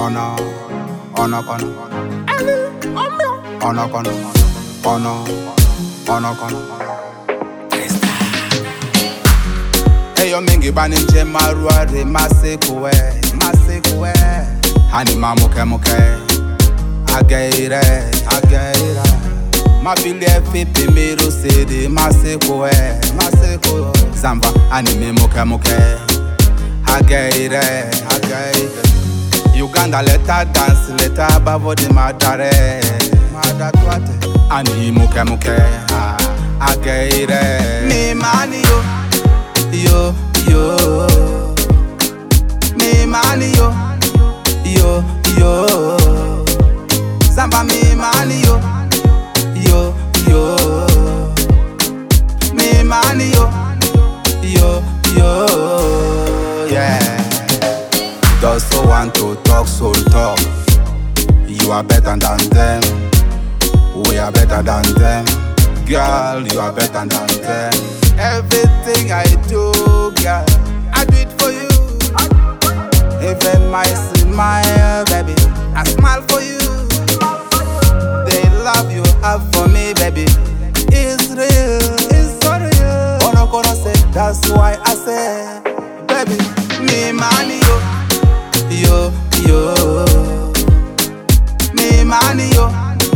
Ono, ono kono, ono kono, ono kono. Eyo mingi bani nje maruare masekuwe. Hani mamuke ageire. Mafile fipi miru sidi masekuwe. Zamba hani mimuke ageire. Uganda leta dance leta bavo di madare. Ani muke ageire. Ni mani yo. Me mani yo. Zamba me mani yo. Me mani yo. Yeah. Those who want to talk, so talk. You are better than them. We are better than them. Girl, you are better than them. Everything I do, girl, I do it for you. Even my smile, baby, I smile for you. The love you have for me, baby, is real, it's so real. Kono say, that's why I say, baby, me money yo. Me money yo.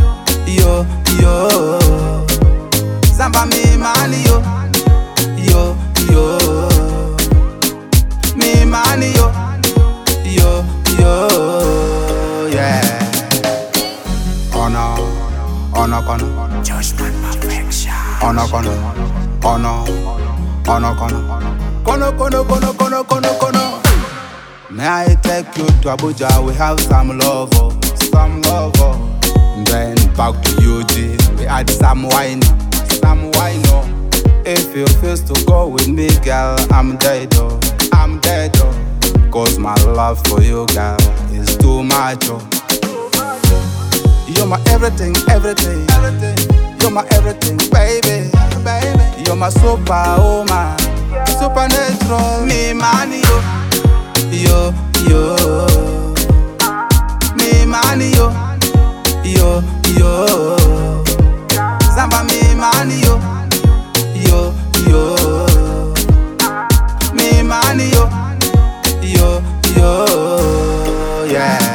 Zamba me money yo. Me money yo. Yeah. Ono kono. Judgment perfection. Ono kono. Kono. May I take you to Abuja? We have some love. Then back to UG. We add some wine. If you feel to go with me, girl, I'm dead. Cause my love for you, girl, is too much. You're my everything. You're my everything, baby. You're my superwoman, supernatural. Me money yo. Me money yo. Zamba me money yo. Me money yo. Yeah.